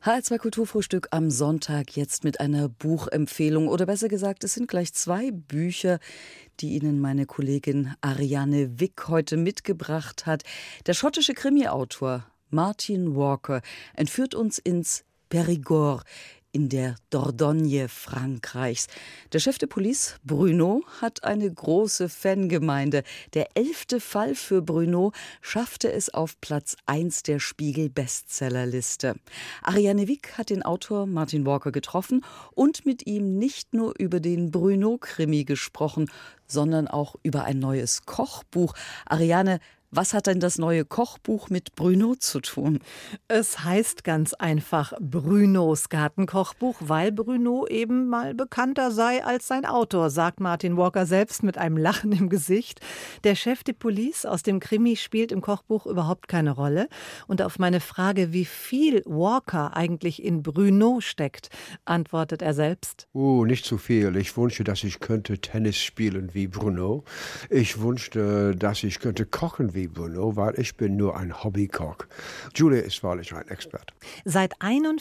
HR2 Kulturfrühstück am Sonntag jetzt mit einer Buchempfehlung. Oder besser gesagt, es sind gleich 2 Bücher, die Ihnen meine Kollegin Ariane Wick heute mitgebracht hat. Der schottische Krimi-Autor Martin Walker entführt uns ins Périgord in der Dordogne Frankreichs. Der Chef de Police, Bruno, hat eine große Fangemeinde. Der 11. Fall für Bruno schaffte es auf Platz 1 der Spiegel-Bestsellerliste. Ariane Wick hat den Autor Martin Walker getroffen und mit ihm nicht nur über den Bruno-Krimi gesprochen, sondern auch über ein neues Kochbuch. Ariane, was hat denn das neue Kochbuch mit Bruno zu tun? Es heißt ganz einfach Brunos Gartenkochbuch, weil Bruno eben mal bekannter sei als sein Autor, sagt Martin Walker selbst mit einem Lachen im Gesicht. Der Chef de Police aus dem Krimi spielt im Kochbuch überhaupt keine Rolle. Und auf meine Frage, wie viel Walker eigentlich in Bruno steckt, antwortet er selbst. Nicht zu viel. Ich wünschte, dass ich könnte Tennis spielen wie Bruno. Ich wünschte, dass ich könnte kochen wie Bruno, weil ich bin nur ein Hobbykoch. Julia ist wahrlich ein Experte. Seit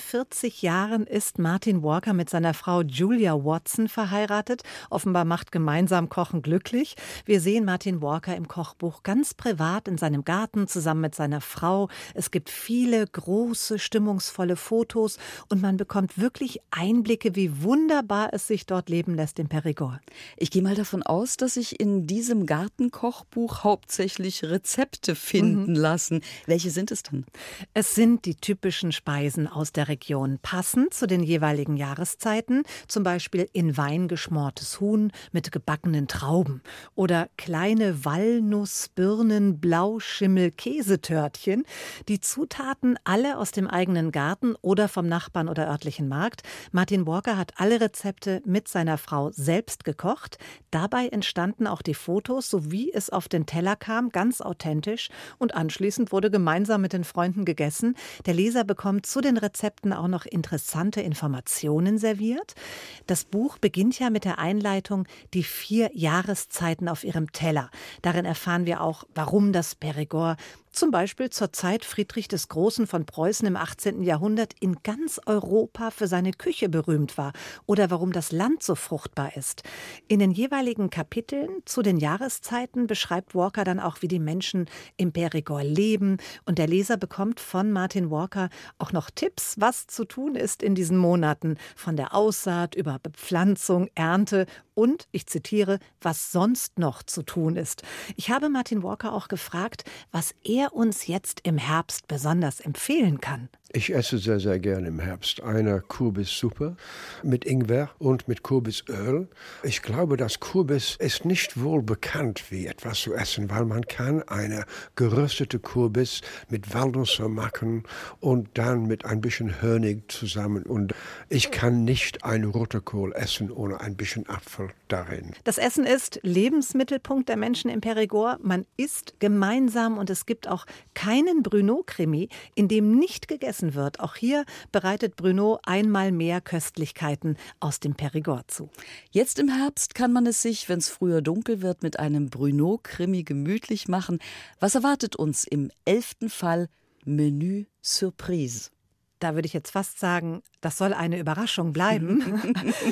41 Jahren ist Martin Walker mit seiner Frau Julia Watson verheiratet. Offenbar macht gemeinsam Kochen glücklich. Wir sehen Martin Walker im Kochbuch ganz privat in seinem Garten zusammen mit seiner Frau. Es gibt viele große, stimmungsvolle Fotos und man bekommt wirklich Einblicke, wie wunderbar es sich dort leben lässt im Périgord. Ich gehe mal davon aus, dass sich in diesem Gartenkochbuch hauptsächlich Rezepte finden lassen. Welche sind es denn? Es sind die typischen Speisen aus der Region, passend zu den jeweiligen Jahreszeiten, zum Beispiel in Wein geschmortes Huhn mit gebackenen Trauben oder kleine Walnuss-, Birnen-, Blauschimmel-, Käsetörtchen. Die Zutaten alle aus dem eigenen Garten oder vom Nachbarn oder örtlichen Markt. Martin Walker hat alle Rezepte mit seiner Frau selbst gekocht. Dabei entstanden auch die Fotos, so wie es auf den Teller kam, ganz authentisch. Und anschließend wurde gemeinsam mit den Freunden gegessen. Der Leser bekommt zu den Rezepten auch noch interessante Informationen serviert. Das Buch beginnt ja mit der Einleitung Die 4 Jahreszeiten auf ihrem Teller. Darin erfahren wir auch, warum das Périgord zum Beispiel zur Zeit Friedrich des Großen von Preußen im 18. Jahrhundert in ganz Europa für seine Küche berühmt war oder warum das Land so fruchtbar ist. In den jeweiligen Kapiteln zu den Jahreszeiten beschreibt Walker dann auch, wie die Menschen im Périgord leben. Und der Leser bekommt von Martin Walker auch noch Tipps, was zu tun ist in diesen Monaten. Von der Aussaat über Bepflanzung, Ernte und, ich zitiere, was sonst noch zu tun ist. Ich habe Martin Walker auch gefragt, was er uns jetzt im Herbst besonders empfehlen kann. Ich esse sehr, sehr gerne im Herbst eine Kürbissuppe mit Ingwer und mit Kürbisöl. Ich glaube, das Kürbis ist nicht wohl bekannt, wie etwas zu essen, weil man kann eine geröstete Kürbis mit Walnüsse machen und dann mit ein bisschen Honig zusammen. Und ich kann nicht einen roten Kohl essen ohne ein bisschen Apfel darin. Das Essen ist Lebensmittelpunkt der Menschen im Périgord. Man isst gemeinsam und es gibt auch keinen Bruno-Krimi, in dem nicht gegessen wird. Auch hier bereitet Bruno einmal mehr Köstlichkeiten aus dem Périgord zu. Jetzt im Herbst kann man es sich, wenn es früher dunkel wird, mit einem Bruno-Krimi gemütlich machen. Was erwartet uns im 11. Fall Menü Surprise? Da würde ich jetzt fast sagen, das soll eine Überraschung bleiben.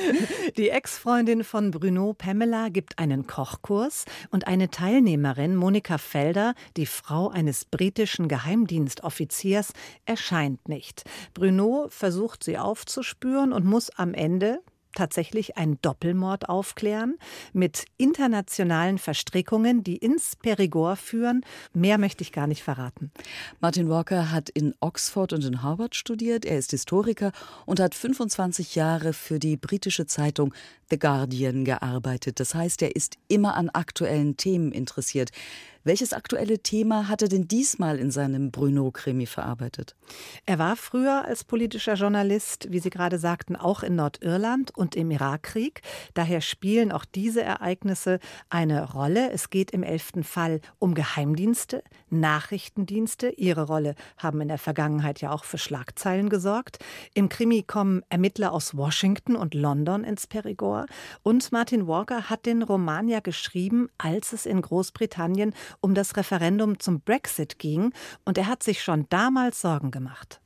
Die Ex-Freundin von Bruno, Pamela, gibt einen Kochkurs und eine Teilnehmerin, Monika Felder, die Frau eines britischen Geheimdienstoffiziers, erscheint nicht. Bruno versucht sie aufzuspüren und muss am Ende tatsächlich einen Doppelmord aufklären mit internationalen Verstrickungen, die ins Périgord führen. Mehr möchte ich gar nicht verraten. Martin Walker hat in Oxford und in Harvard studiert. Er ist Historiker und hat 25 Jahre für die britische Zeitung The Guardian gearbeitet. Das heißt, er ist immer an aktuellen Themen interessiert. Welches aktuelle Thema hat er denn diesmal in seinem Bruno-Krimi verarbeitet? Er war früher als politischer Journalist, wie Sie gerade sagten, auch in Nordirland und im Irakkrieg. Daher spielen auch diese Ereignisse eine Rolle. Es geht im 11. Fall um Geheimdienste, Nachrichtendienste. Ihre Rolle haben in der Vergangenheit ja auch für Schlagzeilen gesorgt. Im Krimi kommen Ermittler aus Washington und London ins Périgord. Und Martin Walker hat den Roman ja geschrieben, als es in Großbritannien um das Referendum zum Brexit ging. Und er hat sich schon damals Sorgen gemacht.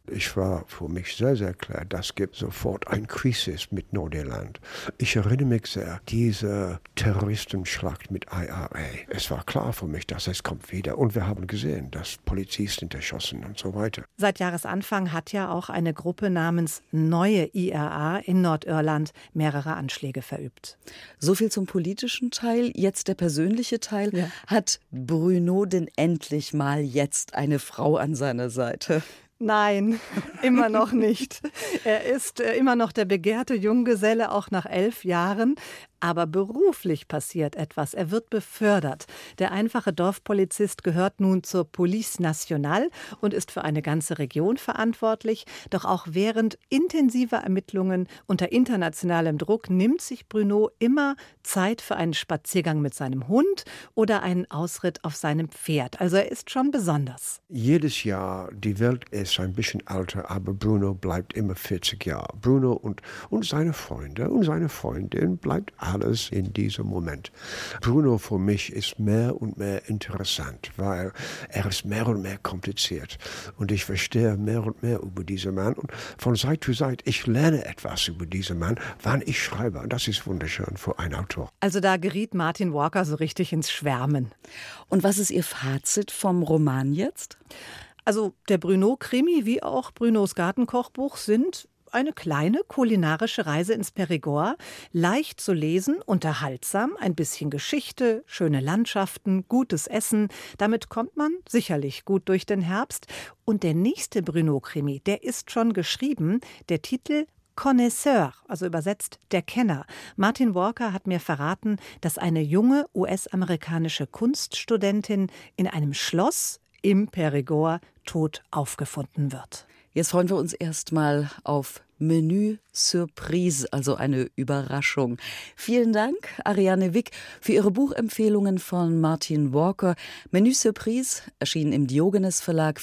Ich war für mich sehr, sehr klar, das gibt sofort eine Krise mit Nordirland. Ich erinnere mich sehr, diese Terroristenschlacht mit IRA. Es war klar für mich, dass es kommt wieder. Und wir haben gesehen, dass Polizisten erschossen und so weiter. Seit Jahresanfang hat ja auch eine Gruppe namens Neue IRA in Nordirland mehrere Anschläge verübt. So viel zum politischen Teil. Jetzt der persönliche Teil. Ja. Hat Bruno denn endlich mal jetzt eine Frau an seiner Seite? Nein, immer noch nicht. Er ist immer noch der begehrte Junggeselle, auch nach 11 Jahren. Aber beruflich passiert etwas. Er wird befördert. Der einfache Dorfpolizist gehört nun zur Police Nationale und ist für eine ganze Region verantwortlich. Doch auch während intensiver Ermittlungen unter internationalem Druck nimmt sich Bruno immer Zeit für einen Spaziergang mit seinem Hund oder einen Ausritt auf seinem Pferd. Also er ist schon besonders. Jedes Jahr, die Welt ist ein bisschen älter, aber Bruno bleibt immer 40 Jahre. Bruno und seine Freunde und seine Freundin bleibt alles in diesem Moment. Bruno für mich ist mehr und mehr interessant, weil er ist mehr und mehr kompliziert. Und ich verstehe mehr und mehr über diesen Mann. Und von Seite zu Seite, ich lerne etwas über diesen Mann, wann ich schreibe. Und das ist wunderschön für einen Autor. Also da geriet Martin Walker so richtig ins Schwärmen. Und was ist Ihr Fazit vom Roman jetzt? Also der Bruno-Krimi wie auch Brunos Gartenkochbuch sind eine kleine kulinarische Reise ins Périgord, leicht zu lesen, unterhaltsam, ein bisschen Geschichte, schöne Landschaften, gutes Essen. Damit kommt man sicherlich gut durch den Herbst. Und der nächste Bruno-Krimi, der ist schon geschrieben, der Titel Connoisseur, also übersetzt der Kenner. Martin Walker hat mir verraten, dass eine junge US-amerikanische Kunststudentin in einem Schloss im Périgord tot aufgefunden wird. Jetzt freuen wir uns erstmal auf Menü Surprise, also eine Überraschung. Vielen Dank, Ariane Wick, für Ihre Buchempfehlungen von Martin Walker. Menü Surprise erschien im Diogenes Verlag,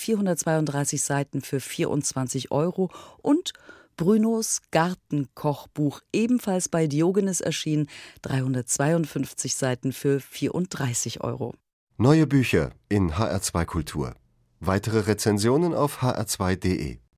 432 Seiten für 24 € und Brunos Gartenkochbuch, ebenfalls bei Diogenes erschienen, 352 Seiten für 34 €. Neue Bücher in HR2 Kultur. Weitere Rezensionen auf hr2.de.